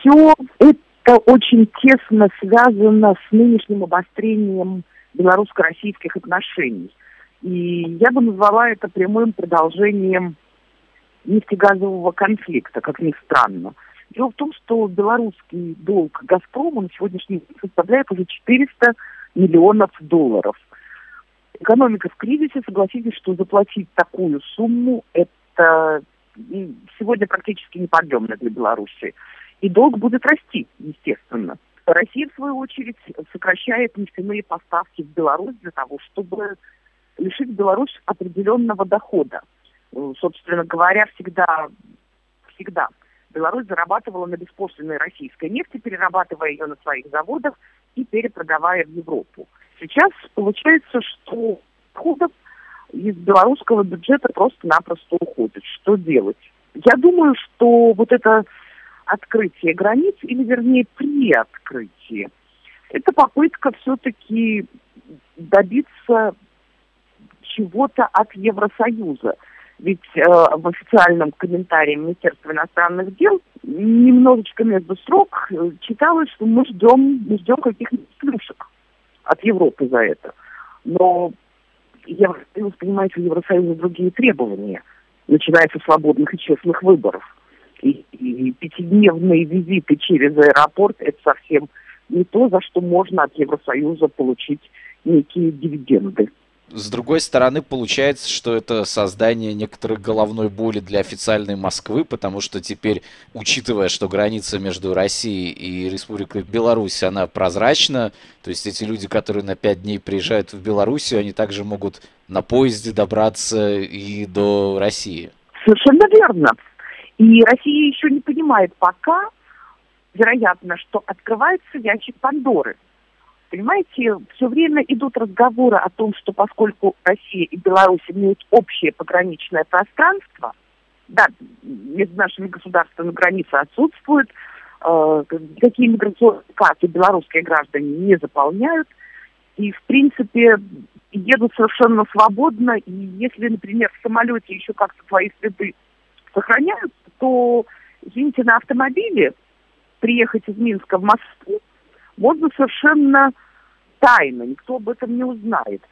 Все это очень тесно связано с нынешним обострением белорусско-российских отношений. И я бы назвала это прямым продолжением нефтегазового конфликта, как ни странно. Дело в том, что белорусский долг «Газпрому» на сегодняшний день составляет уже 400 миллионов долларов. Экономика в кризисе, согласитесь, что заплатить такую сумму – это сегодня практически неподъемно для Беларуси. И долг будет расти, естественно. Россия, в свою очередь, сокращает нефтяные поставки в Беларусь для того, чтобы лишить Беларусь определенного дохода. Собственно говоря, всегда Беларусь зарабатывала на беспошлиной российской нефти, перерабатывая ее на своих заводах и перепродавая в Европу. Сейчас получается, что доходов из белорусского бюджета просто-напросто уходит. Что делать? Я думаю, что вот это открытие границ, или вернее при открытии, это попытка все-таки добиться чего-то от Евросоюза. Ведь в официальном комментарии Министерства иностранных дел немножечко между строк читалось, что мы ждем каких-нибудь плюшек от Европы за это. Но Евросоюз, понимаете, у Евросоюза другие требования, начиная со свободных и честных выборов. И пятидневные визиты через аэропорт – это совсем не то, за что можно от Евросоюза получить некие дивиденды. С другой стороны, получается, что это создание некоторой головной боли для официальной Москвы, потому что теперь, учитывая, что граница между Россией и Республикой Беларусь, она прозрачна, то есть эти люди, которые на 5 дней приезжают в Белоруссию, они также могут на поезде добраться и до России. Совершенно верно. И Россия еще не понимает пока, вероятно, что открывается ящик Пандоры. Понимаете, все время идут разговоры о том, что поскольку Россия и Беларусь имеют общее пограничное пространство, да, между нашими государствами границы отсутствуют, какие миграционные карты белорусские граждане не заполняют, и, в принципе, едут совершенно свободно, и если, например, в самолете еще как-то свои следы сохраняются, то, извините, на автомобиле приехать из Минска в Москву можно совершенно тайно, никто об этом не узнает.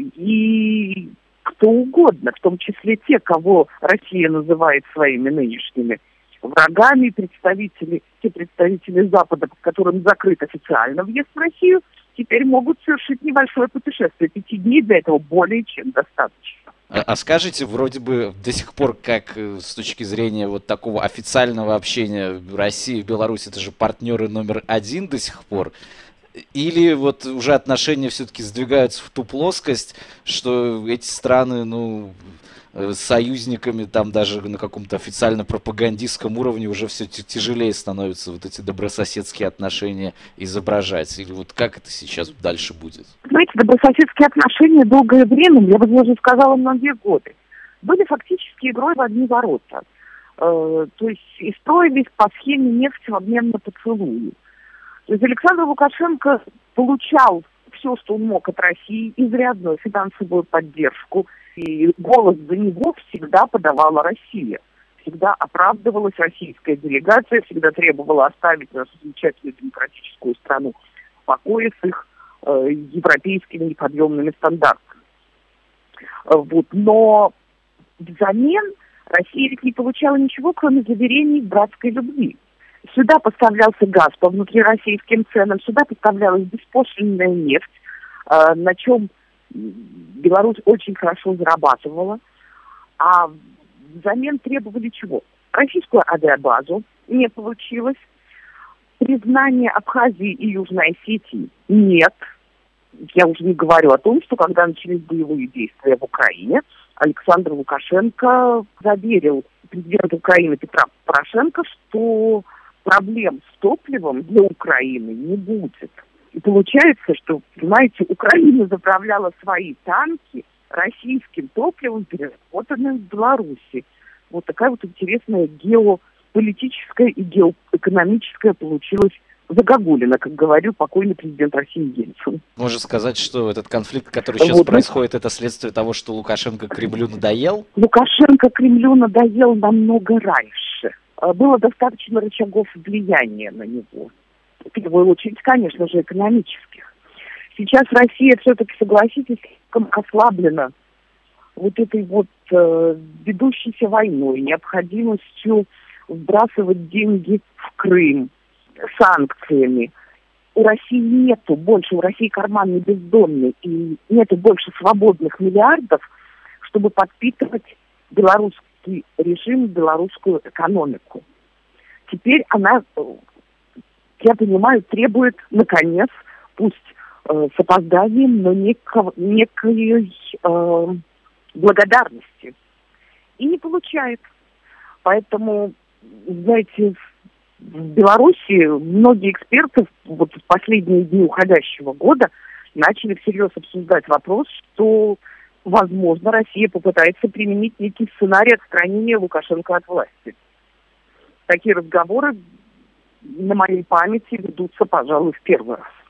И кто угодно, в том числе те, кого Россия называет своими нынешними врагами, те представители Запада, которым закрыт официально въезд в Россию, теперь могут совершить небольшое путешествие. 5 дней для этого более чем достаточно. А скажите, вроде бы до сих пор, как с точки зрения вот такого официального общения России и Беларусь, это же партнеры номер 1 до сих пор, или вот уже отношения все-таки сдвигаются в ту плоскость, что эти страны, с союзниками там даже на каком-то официально-пропагандистском уровне уже все тяжелее становится вот эти добрососедские отношения изображать? Или вот как это сейчас дальше будет? Знаете, добрососедские отношения долгое время, я бы даже сказала, многие годы, были фактически игрой в одни ворота. То есть и строились по схеме нефть в обмен на поцелуи. То есть Александр Лукашенко получал все, что он мог от России, изрядную финансовую поддержку, и голос за него всегда подавала Россия. Всегда оправдывалась российская делегация, всегда требовала оставить нашу замечательную демократическую страну в покое с их европейскими неподъемными стандартами. Но взамен Россия ведь не получала ничего, кроме заверений в братской любви. Сюда поставлялся газ по внутрироссийским ценам, сюда поставлялась беспошлинная нефть, на чем Беларусь очень хорошо зарабатывала. А взамен требовали чего? Российскую авиабазу не получилось. Признание Абхазии и Южной Осетии нет. Я уже не говорю о том, что когда начались боевые действия в Украине, Александр Лукашенко заверил президента Украины Петра Порошенко, что проблем с топливом для Украины не будет. И получается, что, понимаете, Украина заправляла свои танки российским топливом, переработанным в Беларуси. Вот такая вот интересная геополитическая и геоэкономическая получилась загогулина, как говорил покойный президент России Ельцин. Можно сказать, что этот конфликт, который сейчас происходит, это следствие того, что Лукашенко Кремлю надоел? Лукашенко Кремлю надоел намного раньше. было достаточно рычагов влияния на него. В первую очередь, конечно же, экономических. Сейчас Россия все-таки, согласитесь, ослаблена вот этой вот ведущейся войной, необходимостью вбрасывать деньги в Крым, санкциями. У России карман не бездонный, и нету больше свободных миллиардов, чтобы подпитывать белорусский режим, белорусскую экономику. Теперь она, я понимаю, требует, наконец, пусть с опозданием, но некой благодарности. И не получает. Поэтому, знаете, в Беларуси многие эксперты вот в последние дни уходящего года начали всерьез обсуждать вопрос, что, возможно, Россия попытается применить некий сценарий отстранения Лукашенко от власти. Такие разговоры на моей памяти ведутся, пожалуй, в первый раз.